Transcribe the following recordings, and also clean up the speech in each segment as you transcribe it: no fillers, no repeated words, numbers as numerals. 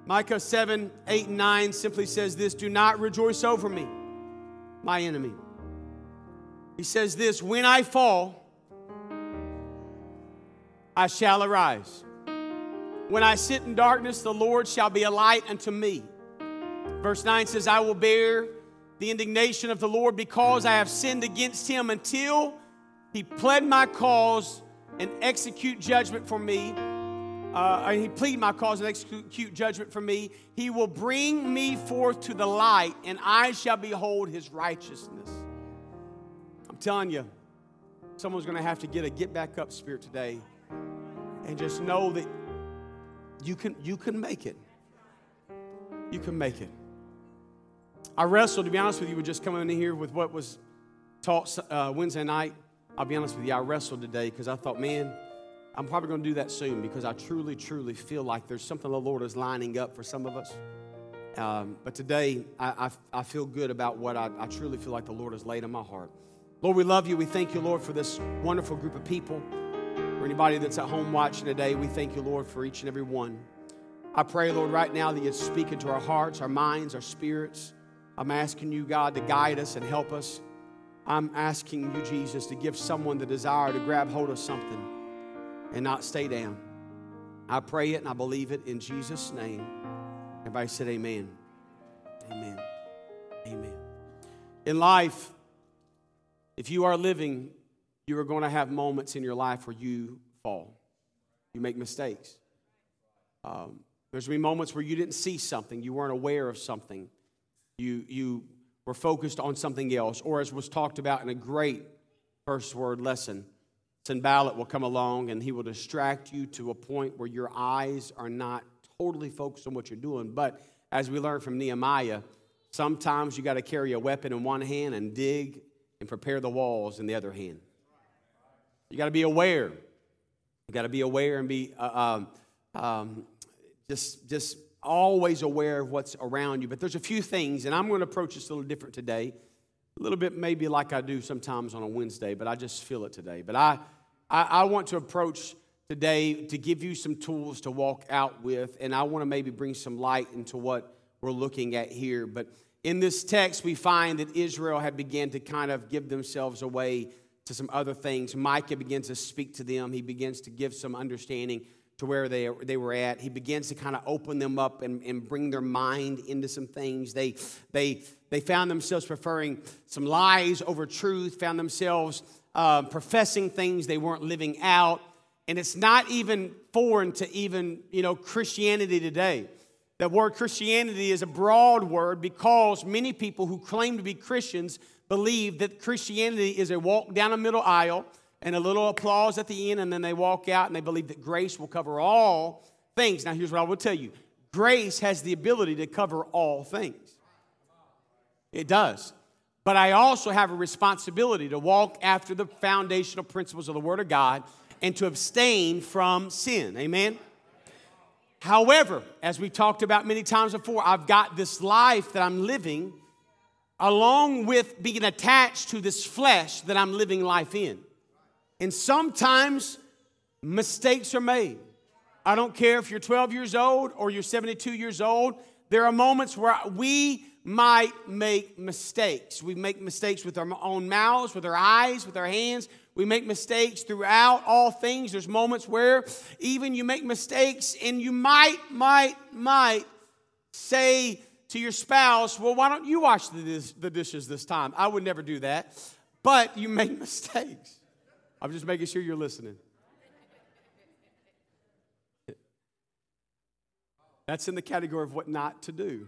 Micah 7, 8, and 9 simply says this: do not rejoice over me, my enemy. He says this: when I fall, I shall arise. When I sit in darkness, the Lord shall be a light unto me. Verse 9 says, I will bear the indignation of the Lord because I have sinned against him until he plead my cause and execute judgment for me. He plead my cause and execute judgment for me. He will bring me forth to the light, and I shall behold his righteousness. I'm telling you, someone's going to have to get a get back up spirit today and just know that you can make it. You can make it. I wrestled, to be honest with you, with just coming in here with what was taught Wednesday night. I'll be honest with you, I wrestled today because I thought, man, I'm probably going to do that soon because I truly, truly feel like there's something the Lord is lining up for some of us. But today, I feel good about what I truly feel like the Lord has laid on my heart. Lord, we love you. We thank you, Lord, for this wonderful group of people. For anybody that's at home watching today, we thank you, Lord, for each and every one. I pray, Lord, right now that you'd speak into our hearts, our minds, our spirits. I'm asking you, God, to guide us and help us. I'm asking you, Jesus, to give someone the desire to grab hold of something and not stay down. I pray it and I believe it in Jesus' name. Everybody said amen. Amen. Amen. In life, if you are living, you are going to have moments in your life where you fall. You make mistakes. There's going to be moments where you didn't see something. You weren't aware of something. You were focused on something else. Or as was talked about in a great first word lesson, Sanballat will come along and he will distract you to a point where your eyes are not totally focused on what you're doing. But as we learned from Nehemiah, sometimes you got to carry a weapon in one hand and dig and prepare the walls in the other hand. You got to be aware. You got to be aware and be just always aware of what's around you. But there's a few things, and I'm going to approach this a little different today. A little bit maybe like I do sometimes on a Wednesday, but I just feel it today. But I want to approach today to give you some tools to walk out with, and I want to maybe bring some light into what we're looking at here. But in this text, we find that Israel had begun to kind of give themselves away to some other things. Micah begins to speak to them. He begins to give some understanding to where they were at. He begins to kind of open them up and bring their mind into some things. They found themselves preferring some lies over truth, found themselves professing things they weren't living out. And it's not even foreign to even, Christianity today. That word Christianity is a broad word because many people who claim to be Christians believe that Christianity is a walk down a middle aisle and a little applause at the end, and then they walk out and they believe that grace will cover all things. Now, here's what I will tell you. Grace has the ability to cover all things. It does. But I also have a responsibility to walk after the foundational principles of the Word of God and to abstain from sin. Amen? However, as we talked about many times before, I've got this life that I'm living along with being attached to this flesh that I'm living life in. And sometimes mistakes are made. I don't care if you're 12 years old or you're 72 years old. There are moments where we might make mistakes. We make mistakes with our own mouths, with our eyes, with our hands. We make mistakes throughout all things. There's moments where even you make mistakes and you might say to your spouse, well, why don't you wash the dishes this time? I would never do that. But you make mistakes. I'm just making sure you're listening. That's in the category of what not to do.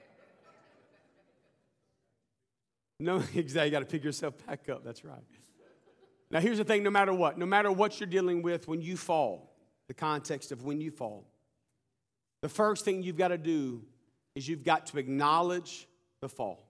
No, exactly. You got to pick yourself back up. That's right. Now, here's the thing. No matter what you're dealing with when you fall, the context of when you fall, the first thing you've got to do is you've got to acknowledge the fall.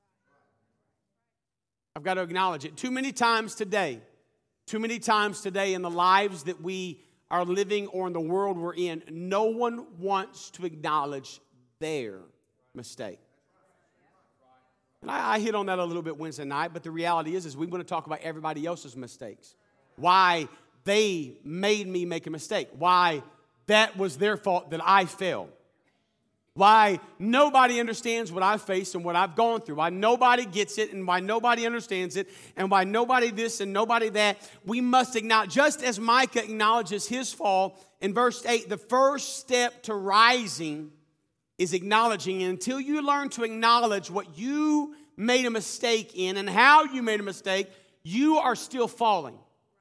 I've got to acknowledge it. Too many times today in the lives that we are living or in the world we're in, no one wants to acknowledge their mistake. And I hit on that a little bit Wednesday night, but the reality is we want to talk about everybody else's mistakes. Why they made me make a mistake. Why that was their fault that I failed. Why nobody understands what I've faced and what I've gone through. Why nobody gets it and why nobody understands it and why nobody this and nobody that. We must acknowledge, just as Micah acknowledges his fall in verse 8, the first step to rising is acknowledging. And until you learn to acknowledge what you made a mistake in and how you made a mistake, you are still falling.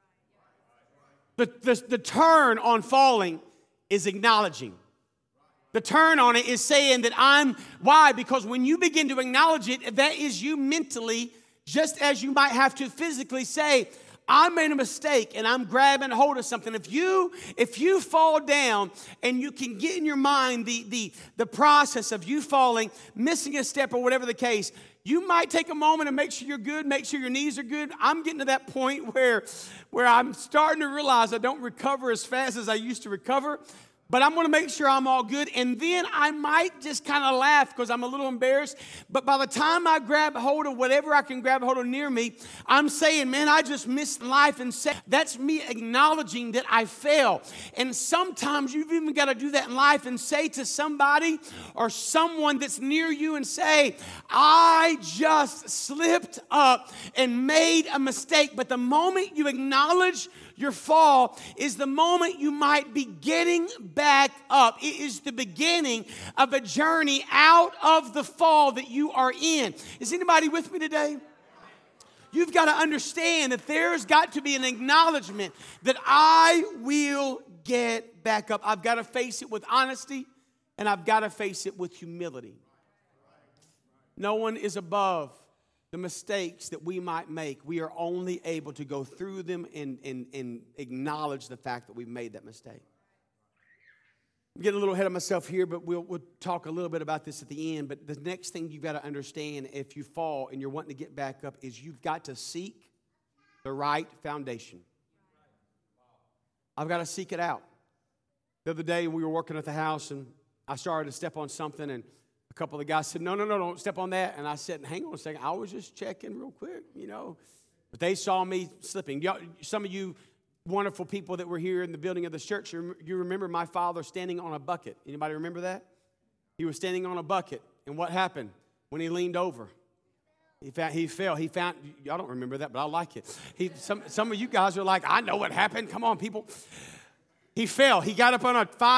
The turn on falling is acknowledging. The turn on it is saying that why? Because when you begin to acknowledge it, that is you mentally, just as you might have to physically say, I made a mistake and I'm grabbing hold of something. If you fall down and you can get in your mind the process of you falling, missing a step or whatever the case, you might take a moment and make sure you're good, make sure your knees are good. I'm getting to that point where I'm starting to realize I don't recover as fast as I used to recover. But I'm going to make sure I'm all good. And then I might just kind of laugh because I'm a little embarrassed. But by the time I grab hold of whatever I can grab hold of near me, I'm saying, man, I just missed life. And that's me acknowledging that I fell. And sometimes you've even got to do that in life and say to somebody or someone that's near you and say, I just slipped up and made a mistake. But the moment you acknowledge your fall is the moment you might be getting back up. It is the beginning of a journey out of the fall that you are in. Is anybody with me today? You've got to understand that there's got to be an acknowledgement that I will get back up. I've got to face it with honesty, and I've got to face it with humility. No one is above the mistakes that we might make. We are only able to go through them and acknowledge the fact that we've made that mistake. I'm getting a little ahead of myself here, but we'll talk a little bit about this at the end. But the next thing you've got to understand if you fall and you're wanting to get back up is you've got to seek the right foundation. I've got to seek it out. The other day we were working at the house and I started to step on something and a couple of the guys said, no, don't step on that. And I said, hang on a second. I was just checking real quick, But they saw me slipping. Some of you wonderful people that were here in the building of the church, you remember my father standing on a bucket. Anybody remember that? He was standing on a bucket. And what happened when he leaned over? He fell. Y'all don't remember that, but I like it. Some of you guys are like, I know what happened. Come on, people. He fell. He got up on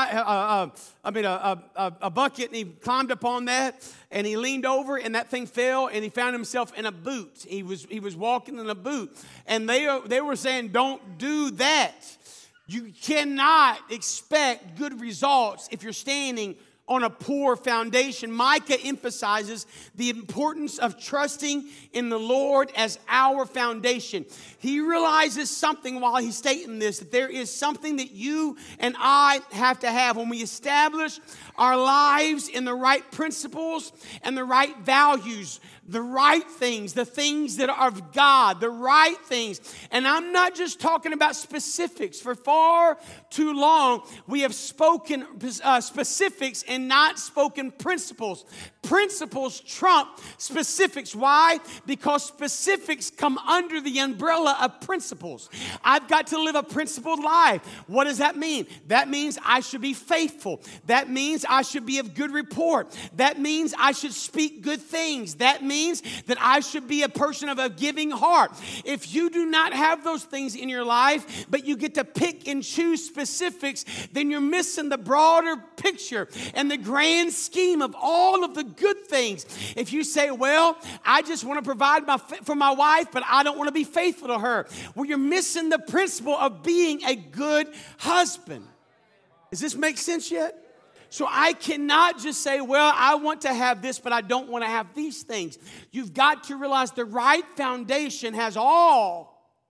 a bucket, and he climbed up on that, and he leaned over, and that thing fell, and he found himself in a boot. He was walking in a boot, and they were saying, don't do that. You cannot expect good results if you're standing on a poor foundation. Micah emphasizes the importance of trusting in the Lord as our foundation. He realizes something while he's stating this, that there is something that you and I have to have when we establish our lives in the right principles and the right values, the right things, the things that are of God, the right things. And I'm not just talking about specifics. For far too long, we have spoken specifics and not spoken principles. Principles trump specifics. Why? Because specifics come under the umbrella of principles. I've got to live a principled life. What does that mean? That means I should be faithful. That means I should be of good report. That means I should speak good things. That means that I should be a person of a giving heart. If you do not have those things in your life, but you get to pick and choose specifics, then you're missing the broader picture and the grand scheme of all of the good things. If you say, well, I just want to provide for my wife, but I don't want to be faithful to her, well, you're missing the principle of being a good husband. Does this make sense yet? So I cannot just say, well, I want to have this, but I don't want to have these things. You've got to realize the right foundation has all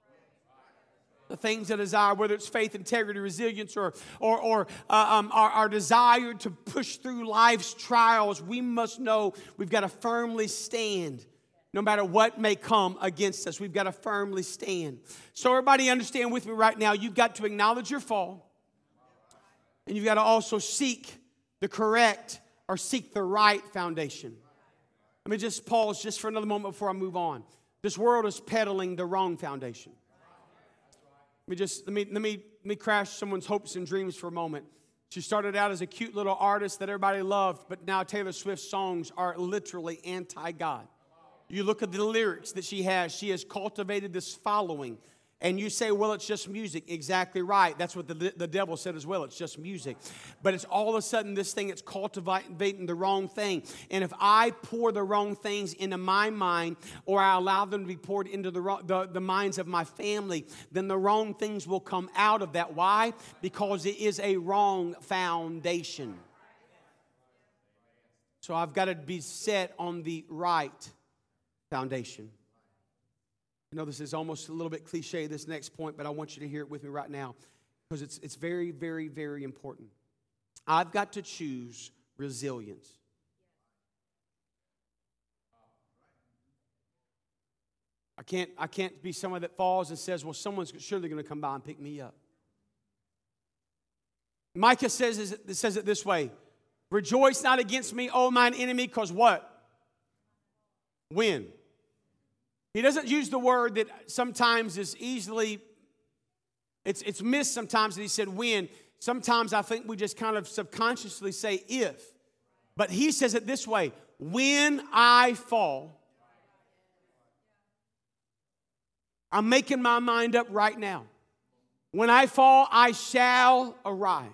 the things that desire, whether it's faith, integrity, resilience, or our desire to push through life's trials. We must know we've got to firmly stand. No matter what may come against us, we've got to firmly stand. So everybody understand with me right now, you've got to acknowledge your fall. And you've got to also seek the correct or seek the right foundation. Let me just pause just for another moment before I move on. This world is peddling the wrong foundation. Let me crash someone's hopes and dreams for a moment. She started out as a cute little artist that everybody loved, but now Taylor Swift's songs are literally anti-God. You look at the lyrics that she has cultivated this following. And you say, well, it's just music. Exactly right. That's what the devil said as well. It's just music. But it's all of a sudden this thing, it's cultivating the wrong thing. And if I pour the wrong things into my mind, or I allow them to be poured into the minds of my family, then the wrong things will come out of that. Why? Because it is a wrong foundation. So I've got to be set on the right foundation. I know this is almost a little bit cliche, this next point, but I want you to hear it with me right now because it's very, very, very important. I've got to choose resilience. I can't be someone that falls and says, well, someone's surely going to come by and pick me up. Micah says it this way: rejoice not against me, O mine enemy, because what? When? He doesn't use the word that sometimes is easily, it's missed sometimes that he said when. Sometimes I think we just kind of subconsciously say if. But he says it this way: when I fall, I'm making my mind up right now. When I fall, I shall arise.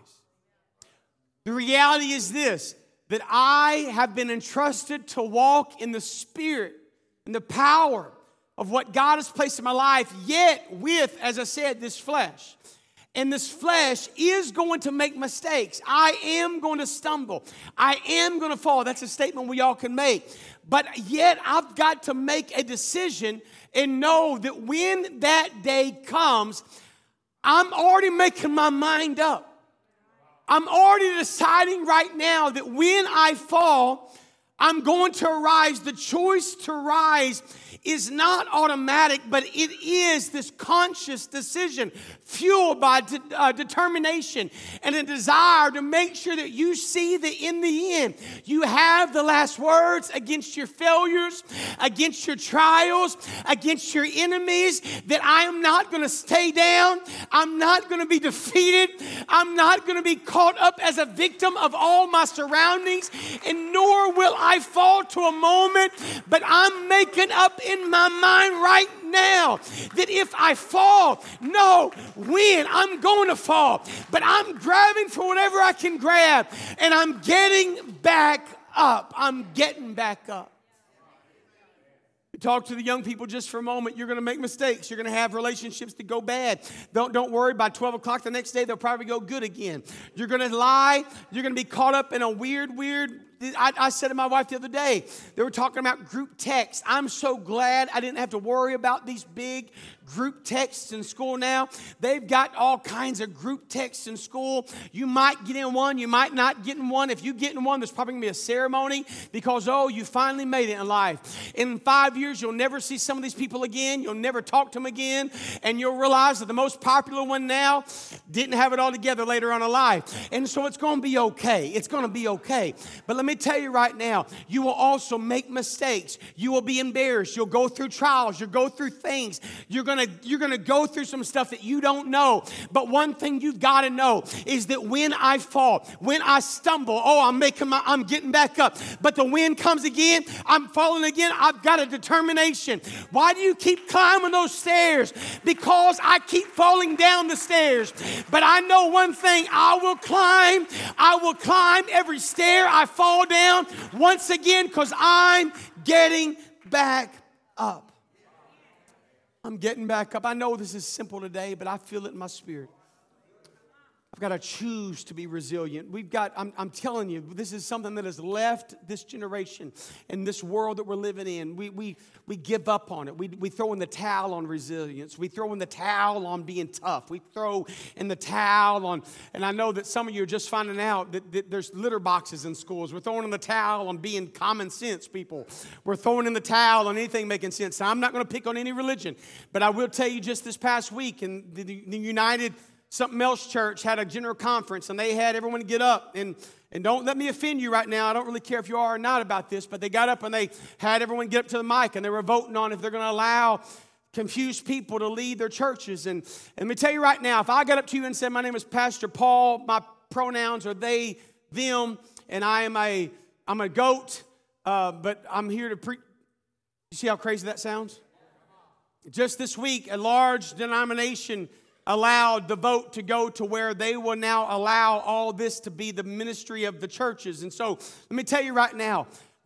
The reality is this, that I have been entrusted to walk in the Spirit and the power of what God has placed in my life, yet with, as I said, this flesh. And this flesh is going to make mistakes. I am going to stumble. I am going to fall. That's a statement we all can make. But yet I've got to make a decision and know that when that day comes, I'm already making my mind up. I'm already deciding right now that when I fall, I'm going to arise. The choice to rise is not automatic, but it is this conscious decision fueled by determination and a desire to make sure that you see that in the end, you have the last words against your failures, against your trials, against your enemies, that I am not going to stay down. I'm not going to be defeated. I'm not going to be caught up as a victim of all my surroundings, and nor will I fall to a moment, but I'm making up in my mind right now that if I fall, no, when I'm going to fall, but I'm grabbing for whatever I can grab, and I'm getting back up. I'm getting back up. Talk to the young people just for a moment. You're going to make mistakes. You're going to have relationships that go bad. Don't worry. By 12 o'clock the next day, they'll probably go good again. You're going to lie. You're going to be caught up in a weird. I said to my wife the other day, they were talking about group text. I'm so glad I didn't have to worry about these big group texts in school now. They've got all kinds of group texts in school. You might get in one. You might not get in one. If you get in one, there's probably going to be a ceremony because, you finally made it in life. In 5 years, you'll never see some of these people again. You'll never talk to them again. And you'll realize that the most popular one now didn't have it all together later on in life. And so it's going to be okay. It's going to be okay. But let me tell you right now, you will also make mistakes. You will be embarrassed. You'll go through trials. You'll go through things. You're going to go through some stuff that you don't know. But one thing you've got to know is that when I fall, when I stumble, I'm getting back up. But the wind comes again, I'm falling again. I've got a determination. Why do you keep climbing those stairs? Because I keep falling down the stairs. But I know one thing, I will climb every stair I fall down once again because I'm getting back up. I'm getting back up. I know this is simple today, but I feel it in my spirit. I've got to choose to be resilient. I'm telling you, this is something that has left this generation and this world that we're living in. We give up on it. We throw in the towel on resilience. We throw in the towel on being tough. We throw in the towel on, and I know that some of you are just finding out that there's litter boxes in schools. We're throwing in the towel on being common sense people. We're throwing in the towel on anything making sense. Now, I'm not going to pick on any religion, but I will tell you just this past week in the United Something Else Church had a general conference, and they had everyone get up. And don't let me offend you right now. I don't really care if you are or not about this, but they got up and they had everyone get up to the mic, and they were voting on if they're going to allow confused people to lead their churches. And let me tell you right now, if I got up to you and said, my name is Pastor Paul, my pronouns are they, them, and I'm a goat, but I'm here to preach. You see how crazy that sounds? Just this week, a large denomination allowed the vote to go to where they will now allow all this to be the ministry of the churches. And so let me tell you right now,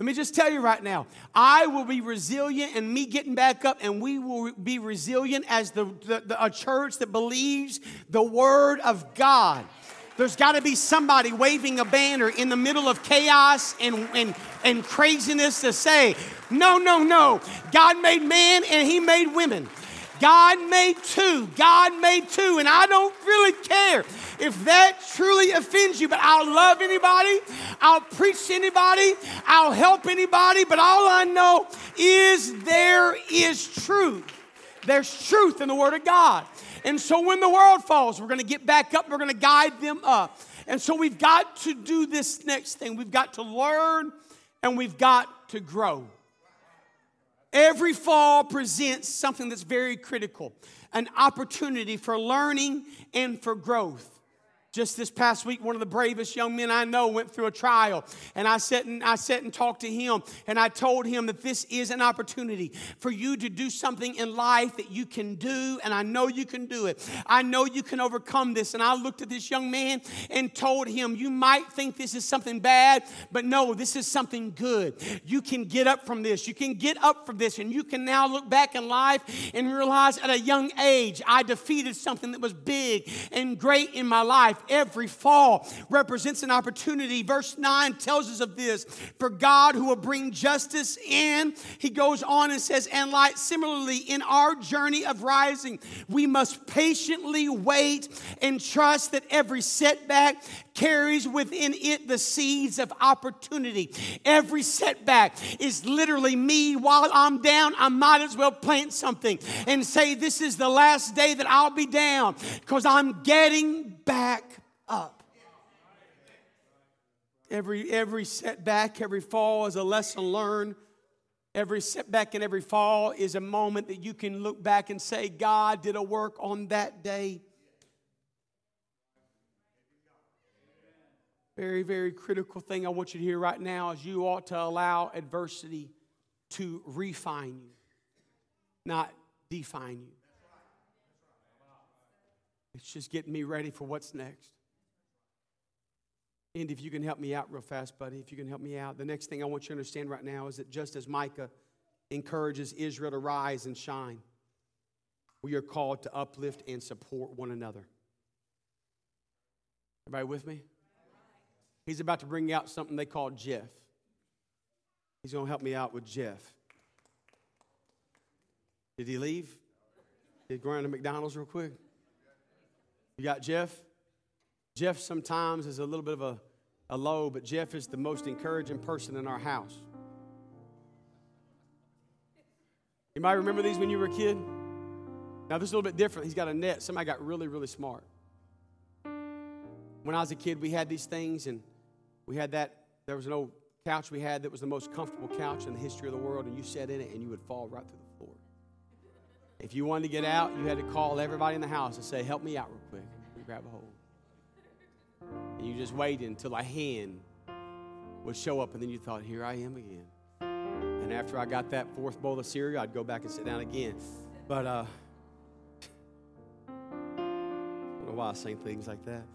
I will be resilient in me getting back up, and we will be resilient as a church that believes the Word of God. There's got to be somebody waving a banner in the middle of chaos and craziness to say, no. God made man and He made women. God made two. And I don't really care if that truly offends you, but I'll love anybody. I'll preach to anybody. I'll help anybody. But all I know is there is truth. There's truth in the Word of God. And so when the world falls, we're going to get back up. We're going to guide them up. And so we've got to do this next thing. We've got to learn and we've got to grow. Every fall presents something that's very critical, an opportunity for learning and for growth. Just this past week, one of the bravest young men I know went through a trial. And I sat and talked to him. And I told him that this is an opportunity for you to do something in life that you can do. And I know you can do it. I know you can overcome this. And I looked at this young man and told him, you might think this is something bad, but no, this is something good. You can get up from this. You can get up from this. And you can now look back in life and realize at a young age, I defeated something that was big and great in my life. Every fall represents an opportunity. Verse 9 tells us of this. For God who will bring justice in, he goes on and says, and like similarly in our journey of rising, we must patiently wait and trust that every setback carries within it the seeds of opportunity. Every setback is literally me while I'm down. I might as well plant something and say this is the last day that I'll be down because I'm getting back up. Every setback, every fall is a lesson learned. Every setback and every fall is a moment that you can look back and say, God did a work on that day. Very, very critical thing I want you to hear right now is you ought to allow adversity to refine you, not define you. It's just getting me ready for what's next. And if you can help me out real fast, buddy, if you can help me out. The next thing I want you to understand right now is that just as Micah encourages Israel to rise and shine, we are called to uplift and support one another. Everybody with me? He's about to bring out something they call Jeff. He's going to help me out with Jeff. Did he leave? Did he go around to McDonald's real quick? You got Jeff? Jeff sometimes is a little bit of a low, but Jeff is the most encouraging person in our house. You might remember these when you were a kid. Now, this is a little bit different. He's got a net. Somebody got really, really smart. When I was a kid, we had these things, and we had that. There was an old couch we had that was the most comfortable couch in the history of the world, and you sat in it, and you would fall right through the floor. If you wanted to get out, you had to call everybody in the house and say, help me out real quick. And grab a hold. And you just waited until a hand would show up, and then you thought, here I am again. And after I got that fourth bowl of cereal, I'd go back and sit down again. But I don't know why I say things like that.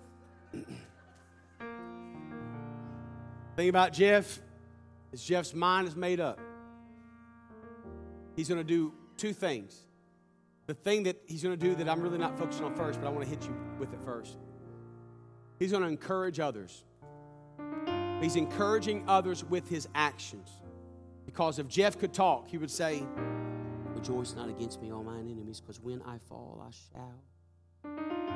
Thing about Jeff is Jeff's mind is made up. He's going to do two things. The thing that he's going to do that I'm really not focusing on first, but I want to hit you with it first. He's going to encourage others. He's encouraging others with his actions. Because if Jeff could talk, he would say, rejoice not against me, all mine enemies, because when I fall, I shall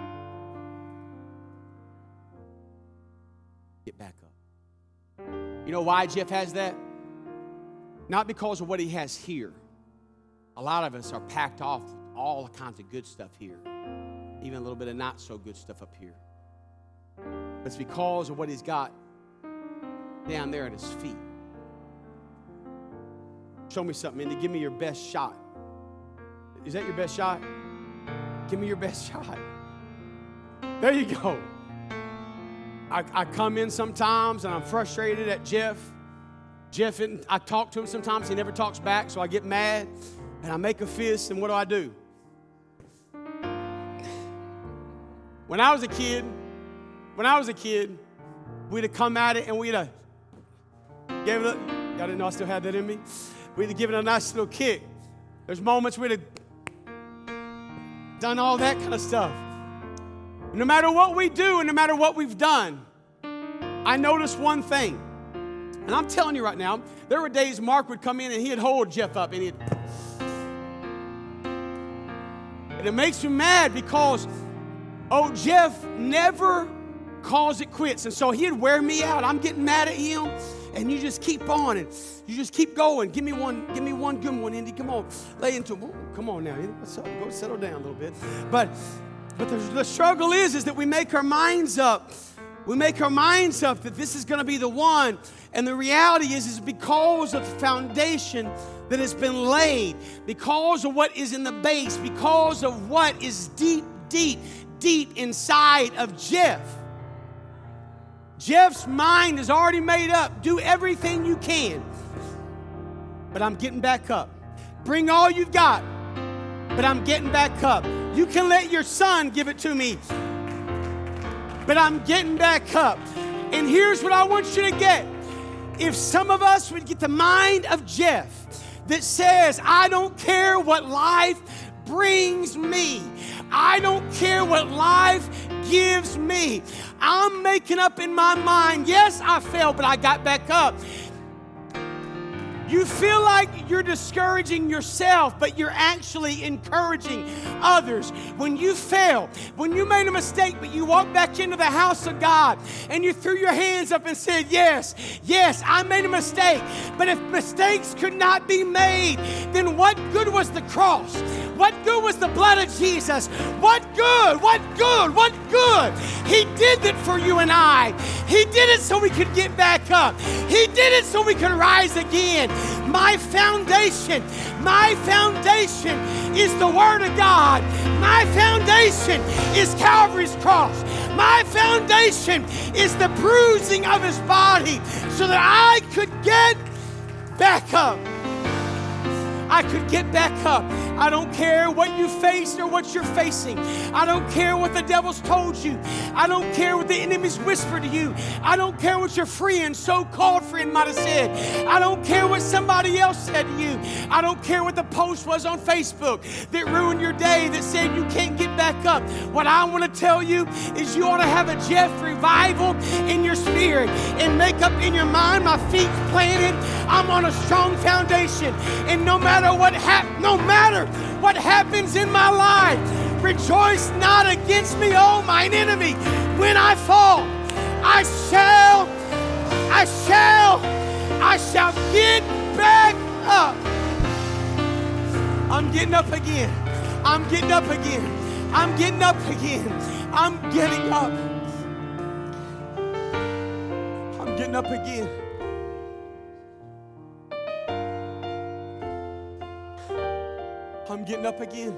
get back up. You know why Jeff has that? Not because of what he has here. A lot of us are packed off with all kinds of good stuff here. Even a little bit of not so good stuff up here. But it's because of what he's got down there at his feet. Show me something, Indy. Give me your best shot. Is that your best shot? Give me your best shot. There you go. I come in sometimes and I'm frustrated at Jeff. I talk to him sometimes, he never talks back, so I get mad and I make a fist, and what do? When I was a kid, we'd have come at it and we'd have gave it y'all didn't know I still had that in me. We'd have given it a nice little kick. There's moments we'd have done all that kind of stuff. No matter what we do and no matter what we've done, I noticed one thing. And I'm telling you right now, there were days Mark would come in and he'd hold Jeff up and it makes me mad because, Jeff never calls it quits. And so he'd wear me out. I'm getting mad at him. And you just keep on and you just keep going. Give me one good one, Indy. Come on. Lay into him. Come on now. Go settle down a little bit. But the struggle is that we make our minds up. We make our minds up that this is going to be the one. And the reality is because of the foundation that has been laid, because of what is in the base, because of what is deep inside of Jeff. Jeff's mind is already made up. Do everything you can. But I'm getting back up. Bring all you've got. But I'm getting back up. You can let your son give it to me. But I'm getting back up. And here's what I want you to get. If some of us would get the mind of Jeff that says, I don't care what life brings me. I don't care what life gives me. I'm making up in my mind, yes, I failed, but I got back up. You feel like you're discouraging yourself, but you're actually encouraging others. When you fail, when you made a mistake, but you walked back into the house of God and you threw your hands up and said, yes, I made a mistake. But if mistakes could not be made, then what good was the cross? What good was the blood of Jesus? What good? He did it for you and I. He did it so we could get back up. He did it so we could rise again. My foundation is the Word of God. My foundation is Calvary's cross. My foundation is the bruising of His body so that I could get back up. I could get back up. I don't care what you faced or what you're facing. I don't care what the devil's told you. I don't care what the enemy's whispered to you. I don't care what your friend, so-called friend, might have said. I don't care what somebody else said to you. I don't care what the post was on Facebook that ruined your day, that said you can't get back up. What I want to tell you is you ought to have a Jeff revival in your spirit and make up in your mind, my feet planted. I'm on a strong foundation. And no matter what happens in my life, rejoice not against me, O mine enemy. When I fall, I shall get back up. I'm getting up again. I'm getting up again. I'm getting up again. I'm getting up. I'm getting up again. I'm getting up again.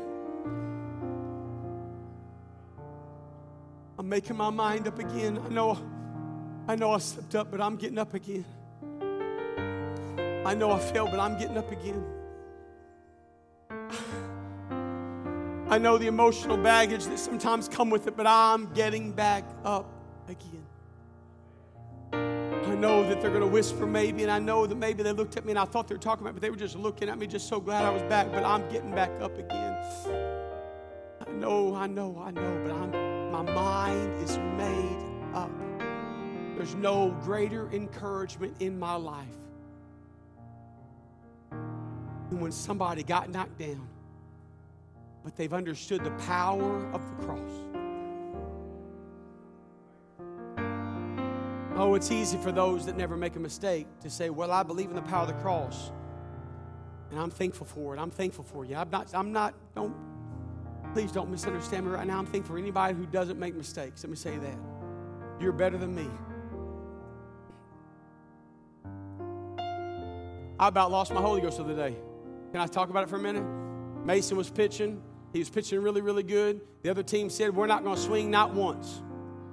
I'm making my mind up again. I know I slipped up, but I'm getting up again. I know I failed, but I'm getting up again. I know the emotional baggage that sometimes come with it, but I'm getting back up again. I know that they're going to whisper maybe, and I know that maybe they looked at me and I thought they were talking about me, but they were just looking at me, just so glad I was back, but I'm getting back up again. I know, but my mind is made up. There's no greater encouragement in my life than when somebody got knocked down, but they've understood the power of the cross. Oh, it's easy for those that never make a mistake to say, well, I believe in the power of the cross, and I'm thankful for it. I'm thankful for you. Please don't misunderstand me right now. I'm thankful for anybody who doesn't make mistakes. Let me say that. You're better than me. I about lost my Holy Ghost the other day. Can I talk about it for a minute? Mason was pitching. He was pitching really, really good. The other team said, we're not going to swing not once.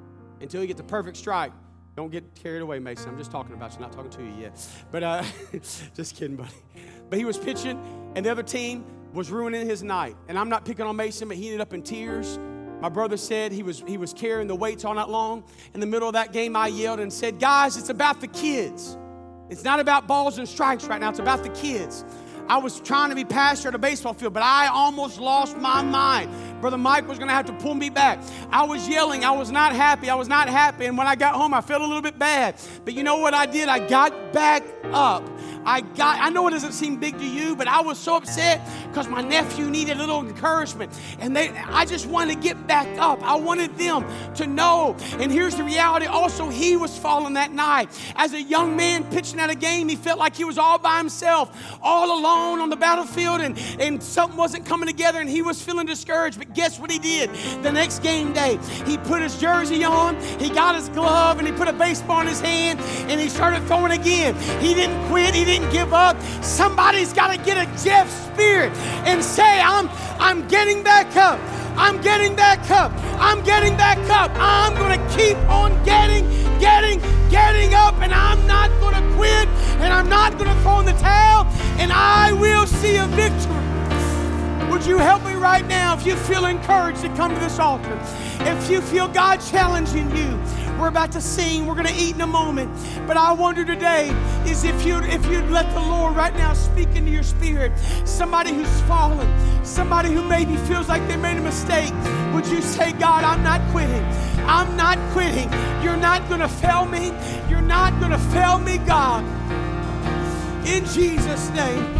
until you get the perfect strike. Don't get carried away, Mason. I'm just talking about you, not talking to you yet. But just kidding, buddy. But he was pitching, and the other team was ruining his night. And I'm not picking on Mason, but he ended up in tears. My brother said he was carrying the weights all night long. In the middle of that game, I yelled and said, guys, it's about the kids. It's not about balls and strikes right now. It's about the kids. I was trying to be pastor at a baseball field, but I almost lost my mind. Brother Mike was going to have to pull me back. I was yelling. I was not happy. And when I got home, I felt a little bit bad. But you know what I did? I got back up. I know it doesn't seem big to you, but I was so upset because my nephew needed a little encouragement. And I just wanted to get back up. I wanted them to know. And here's the reality. Also, he was falling that night. As a young man pitching at a game, he felt like he was all by himself, all alone on the battlefield, and something wasn't coming together, and he was feeling discouraged. But guess what he did? The next game day, he put his jersey on, he got his glove, and he put a baseball in his hand, and he started throwing again. He didn't quit. He didn't give up. Somebody's got to get a Jeff spirit and say, I'm getting back up. I'm getting back up. I'm getting back up. I'm going to keep on getting up, and I'm not going to quit, and I'm not going to throw in the towel, and I will see a victory. Would you help me right now if you feel encouraged to come to this altar? If you feel God challenging you, we're about to sing. We're going to eat in a moment. But I wonder today is if you'd let the Lord right now speak into your spirit. Somebody who's fallen, somebody who maybe feels like they made a mistake. Would you say, God, I'm not quitting. I'm not quitting. You're not going to fail me. You're not going to fail me, God. In Jesus' name.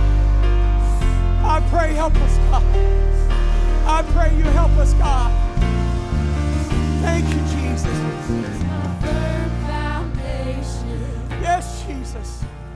I pray, help us, God. I pray you help us, God. Thank you, Jesus. Yes, Jesus.